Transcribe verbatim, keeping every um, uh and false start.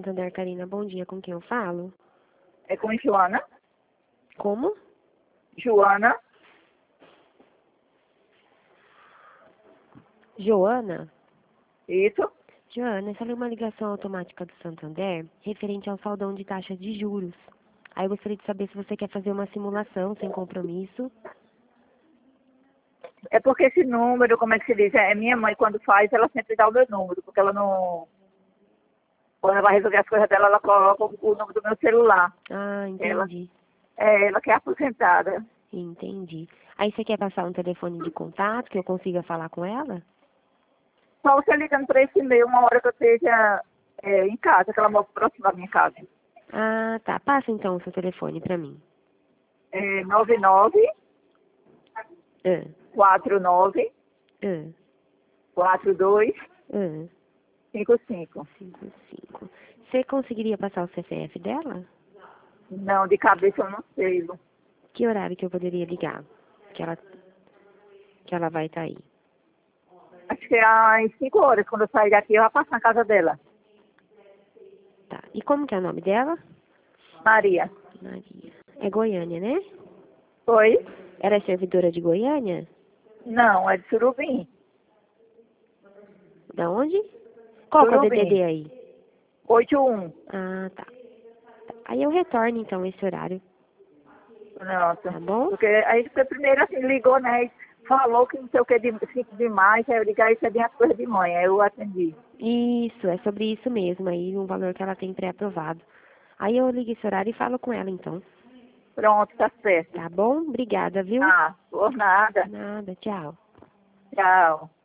Santander, Karina. Bom dia, com quem eu falo? É com Joana? Como? Joana? Joana? Isso? Joana, essa é uma ligação automática do Santander referente ao saldão de taxa de juros. Aí eu gostaria de saber se você quer fazer uma simulação sem compromisso. É porque esse número, como é que se diz? É minha mãe, quando faz, ela sempre dá o meu número, porque ela não... Quando ela vai resolver as coisas dela, ela coloca o número do meu celular. Ah, Ela, entendi. é ela que é aposentada. Entendi. Aí você quer passar um telefone de contato que eu consiga falar com ela? Só você ligando para esse e-mail uma hora que eu esteja é, em casa, que ela mora próximo da minha casa. Ah, tá. Passa então o seu telefone pra mim. É nove nove Ah, quatro nove ah, quatro dois ah. cinco cinco. Cinco, cinco. Você conseguiria passar o C P F dela? Não, de cabeça eu não sei, Lu. Que horário que eu poderia ligar? Que ela, que ela vai estar aí. Acho que é às cinco horas, quando eu sair daqui, eu vou passar na casa dela. Tá. E como que é o nome dela? Maria. Maria. É Goiânia, né? Oi? Ela é servidora de Goiânia? Não, é de Surubim. Da onde? Qual que é o D D D Surubim. aí? oito um. Ah, tá. Aí eu retorno então esse horário, Pronto. tá bom? Porque aí você primeiro assim ligou, né? E falou que não sei o que de cinco demais, aí eu liguei, isso é de as coisas de mãe, aí eu atendi. Isso, é sobre isso mesmo, aí um valor que ela tem pré-aprovado. Aí eu ligo esse horário e falo com ela então. Pronto, tá certo. Tá bom? Obrigada, viu? Ah, por nada. Nada, tchau. Tchau.